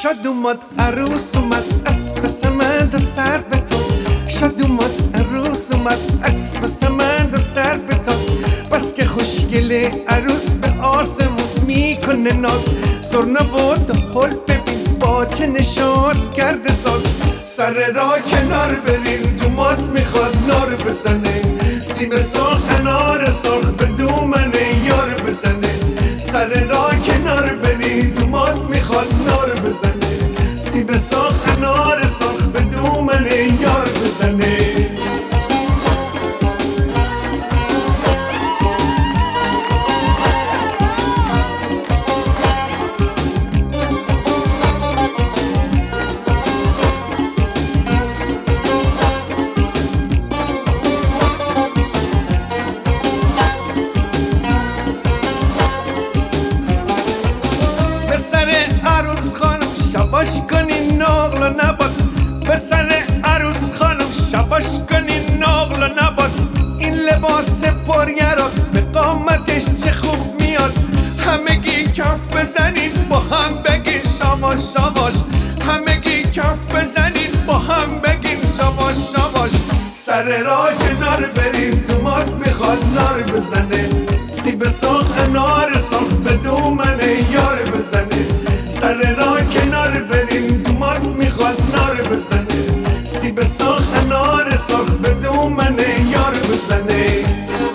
شاد اومد عروس اومد اسب سمند و سر به تاز. شاد اومد عروس اومد اسب سمند و سر به تاز. بس که خوشگله عروس به آسمون میکنه ناز. زرنا بود حل ببین با چه نشاد کرده ساز. سر را کنار بریم دومات میخواد نار بزنه. سیب سرخ انار سرخ به دومن یار بزنه. سر را کنار بریم دومات میخواد نار بزنه. سیب سرخ انار سرخ به دومن یار بزنه. به سر عروس خانم شباش کنین نقل و نبات. به سر عروس خانم شباش کنین نقل و نبات. این لباس پریرا به قامتش چه خوب میاد. همگی کف بزنین با هم بگین شاباش شاباش. همگی کف بزنین با هم بگین شاباش شاباش. سر را کنار بریم دومات میخواد نار بزنه. سیب سرخ انار سرخ به دومن یار بزنه. سر را کنار بریم دومات میخواد نار بزنه. سیب سرخ انار سرخ به دومن یار بزنه.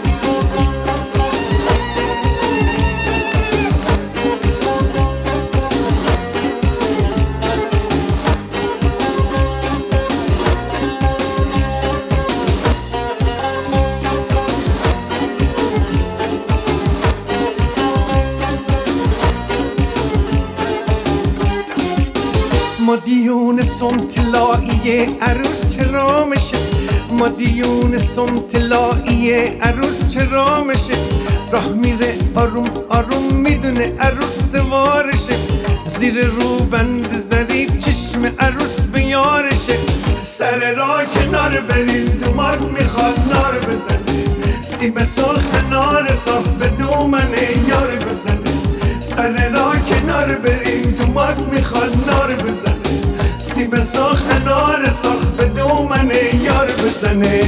مدیون سمتلایی عروس چرا میشه. مدیون سمتلایی عروس چرا میشه. راه میره آروم آروم میدونه عروس سوارشه. زیر روبند زری چشم عروس بیارشه. سر را کنار بریم دومات میخواد نار بزنه. سیب سرخ انار سرخ به دومن یار بزنه. سر را کنار بریم دومات میخواد نار بزنه. سیب سرخ انار سرخ به دومن یار بزنه.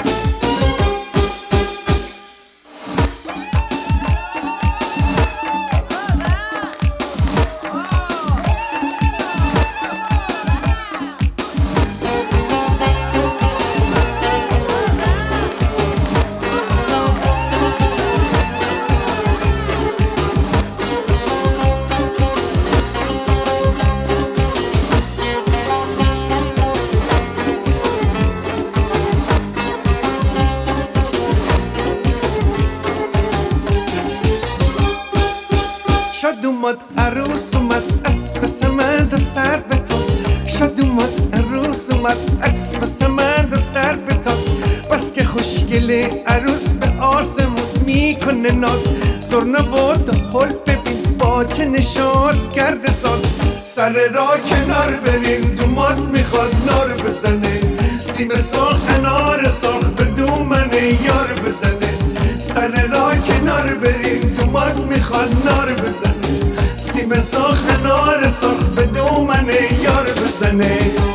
شاد اومد عروس اومد اسب سمند و سر به تاز. شاد اومد عروس اومد اسب سمند و سر به تاز. بس که خوشگله عروس به آسمون میکنه ناز. زرنا بود حل ببین با چه نشاد کرده ساز. سر را کنار بریم دومات میخواد نار بزنه. سیب سرخ انار سرخ به دومن یار بزنه. سر را کنار بریم دومات میخواد نار بزنه. سیب سرخ انار سرخ به دومن یار بزنه.